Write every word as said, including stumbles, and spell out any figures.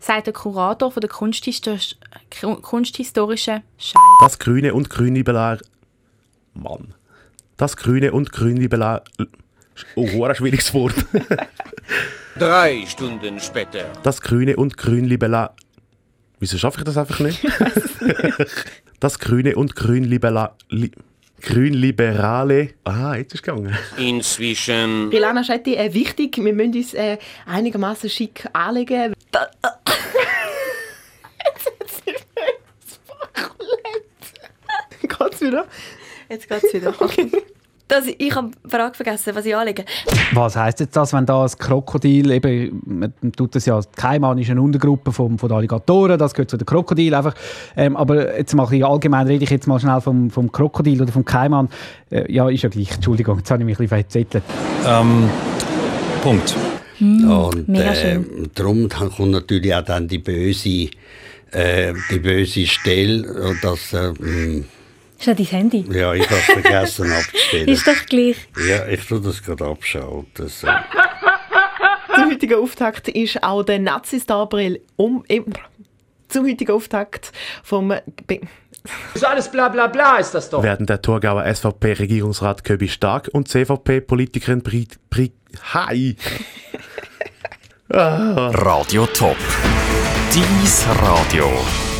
sagt der Kurator von der Kunsthistor- kunsthistorischen Scheiße. Das Grüne und Grünliberal... Mann. Das Grüne und Grünliberal... Oh, ein schwieriges Wort. Drei Stunden später. Das Grüne und Grünliberal... Wieso schaffe ich das einfach nicht? Das Grüne und Grünliberal... Li- Grünliberale... Ah, jetzt ist es gegangen. Inzwischen. Rilana Schetti, äh, wichtig, wir müssen uns äh, einigermaßen schick anlegen. Da, äh. Jetzt hat sie das Bachlett. Geht's wieder? Jetzt geht's wieder. Okay. Das, ich habe die Frage vergessen, was ich anlege. Was heisst jetzt das, wenn da das Krokodil, eben, man tut das ja, die Kaiman ist eine Untergruppe von, von den Alligatoren, das gehört zu den Krokodil einfach. Ähm, aber jetzt mal ein bisschen allgemein, rede ich jetzt mal schnell vom, vom Krokodil oder vom Kaiman. Äh, ja, ist ja gleich, Entschuldigung, jetzt habe ich mich ein bisschen verzettelt. Ähm, Punkt. Mm, Und mega äh, schön. darum dann kommt natürlich auch dann die böse, äh, die böse Stelle, dass... Äh, Ist das dein Handy? Ja, ich habe es vergessen abzustellen. Ist doch gleich. Ja, ich tue das gerade abschalten. So. Zum heutigen Auftakt ist auch der Nazi-Star-Brill um... Im, zum heutigen Auftakt vom... Be- So alles bla bla bla ist das doch. Werden der Thurgauer S V P-Regierungsrat Köbi Stark und C V P-Politikerin Brit... Brit... Hi! Radio Top. Dies Radio.